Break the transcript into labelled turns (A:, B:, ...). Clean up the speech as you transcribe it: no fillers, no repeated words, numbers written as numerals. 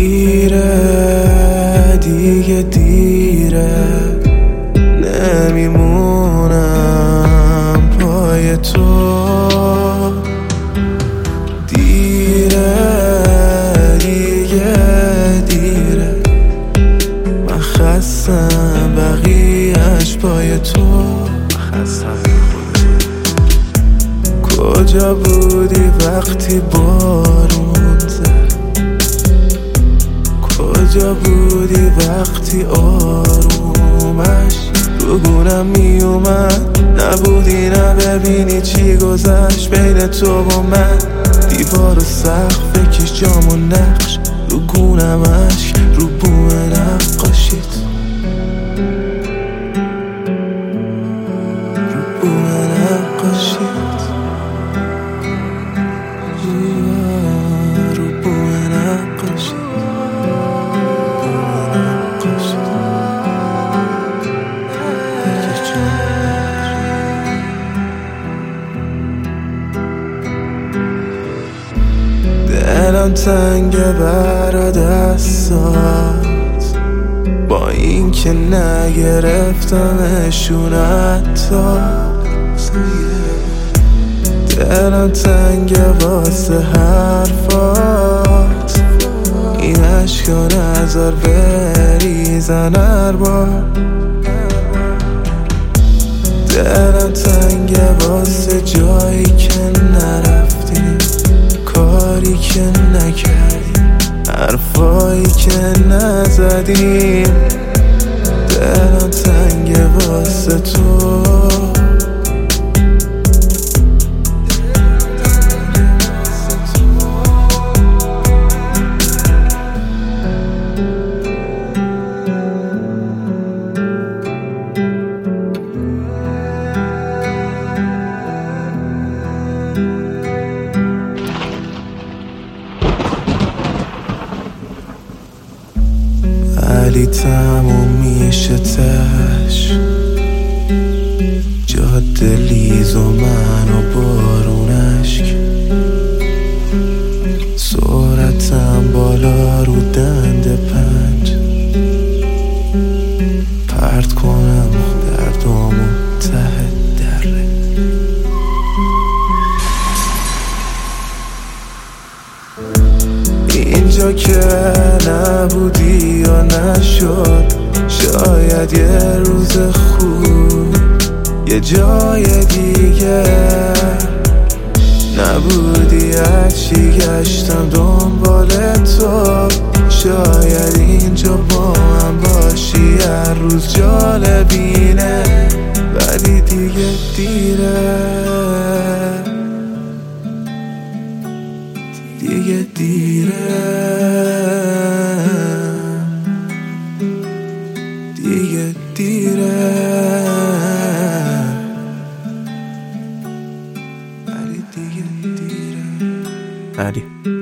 A: دیره دیگه دیره، نمیمونم پای تو. دیره دیگه دیره، من خستم بقیهش پای تو. کجا بودی وقتی بارون زد؟ کجا بودی وقتی آرومش رو گونم می اومد؟ نبودی نه ببینی چی گذشت بین تو و من. دیوار و سقف بکش جام و نقش، رو گونم عشق رو بوم نقاشیت، رو بوم نقاشیت، رو بوم نقاشیت. دلم تنگه برا دستات، با این که نگرفتمشون حتی. دلم تنگه واسه حرفات، این عشقا نذار بریزن هر بار. دلم تنگه واسه جایی که نرفتیم، کاری که نکردیم، حرفایی که نزدیم. دلم تنگه واسه تو. ولی تموم میشه تش، جاده لیز و من و بارون اشک. سرعتم بالا رو دنده پنج، پرت کنم دردامو ته دره. اینجا که نبودی یا نشد، شاید یه روز خوب یه جای دیگه نبودی. هرچی گشتم دنبال تو، شاید اینجا با من باشی هر روز جالبینه. ولی دیگه دیره، دیگه دیره، دیگه دیره، ولی دیگه دیره.